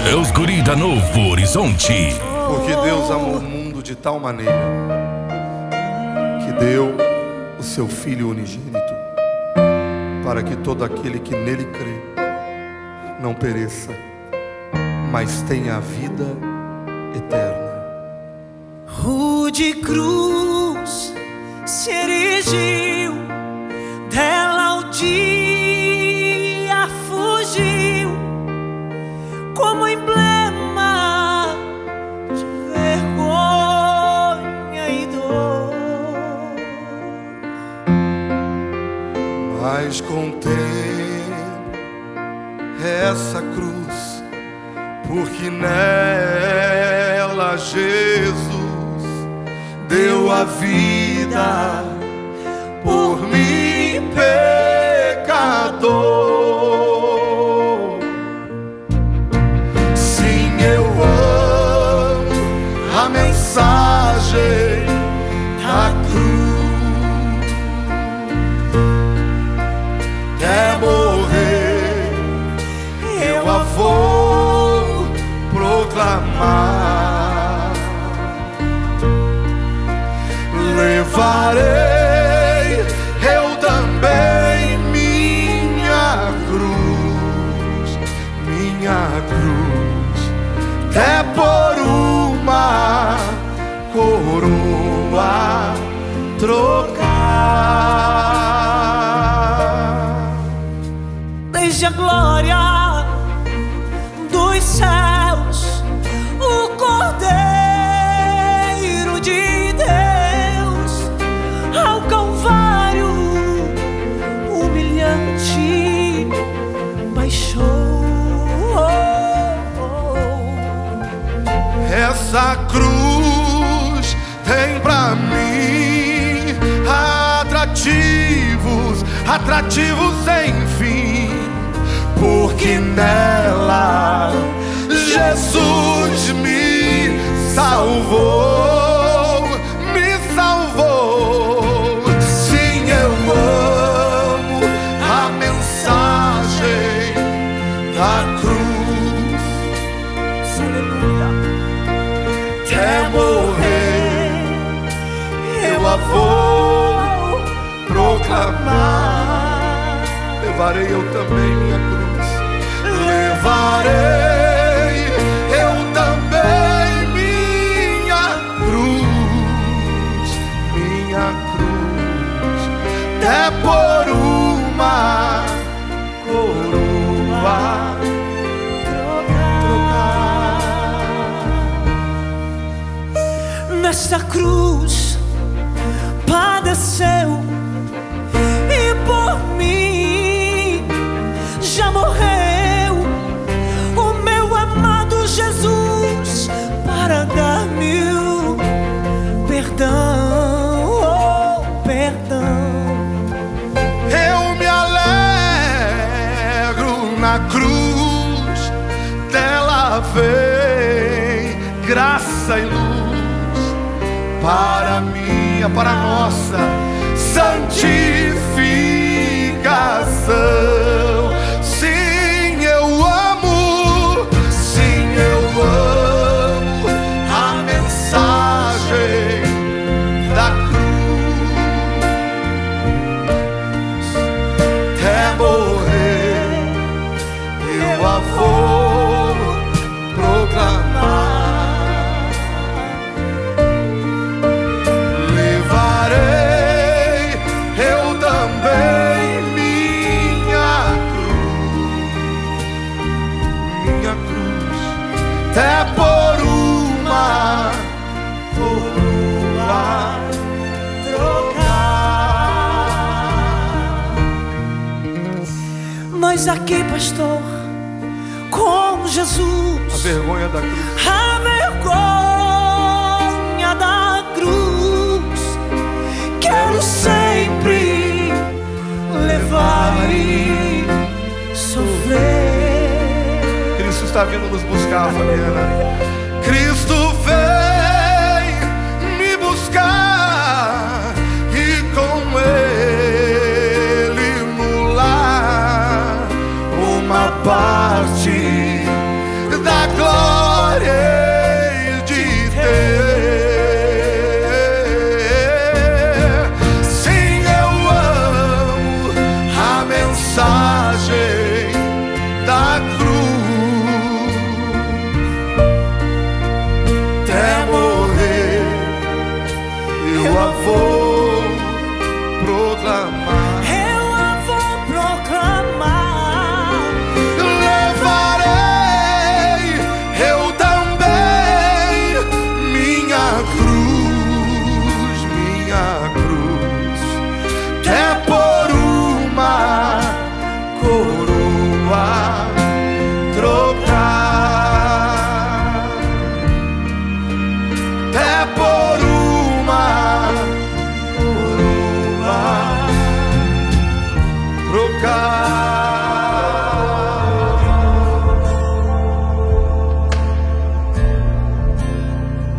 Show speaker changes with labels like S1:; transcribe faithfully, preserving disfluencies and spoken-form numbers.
S1: É os guri da Novo Horizonte.
S2: Porque Deus amou o mundo de tal maneira que deu o seu Filho unigênito, para que todo aquele que nele crê não pereça, mas tenha a vida eterna.
S3: Rude cruz se erigiu, dela o dia fugiu, como emblema de vergonha e dor.
S2: Mas contemple essa cruz, porque nela Jesus deu a vida por mim, pecador. Sim, eu amo a mensagem da cruz. Até morrer eu a vou proclamar. Levarei eu também minha cruz, minha cruz, até por uma coroa trocar.
S3: Desde a glória dos céus, o Cordeiro de Deus ao Calvário humilhante baixou.
S2: Essa cruz tem pra mim atrativos, atrativos sem fim, porque nela Jesus me salvou, me salvou. Sim, eu amo a mensagem da cruz.
S3: Aleluia.
S2: Até morrer eu a vou proclamar. Levarei eu também minha cruz. Levarei eu também minha cruz, minha cruz, até por uma coroa trocar.
S3: Nesta cruz padeceu e por mim já morreu o meu amado Jesus para dar-me o perdão, oh, perdão.
S2: Eu me alegro na cruz, dela vem graça e luz para minha, para nossa santificação. Sim, eu amo, sim, eu amo a mensagem da cruz. Até morrer eu a vou proclamar. Até por uma coroa trocar.
S3: Nós aqui, pastor, com Jesus,
S2: A vergonha da cruz,
S3: a vergonha da cruz, quero sempre levar e sofrer.
S2: Cristo está vindo nos buscar, Fabiana.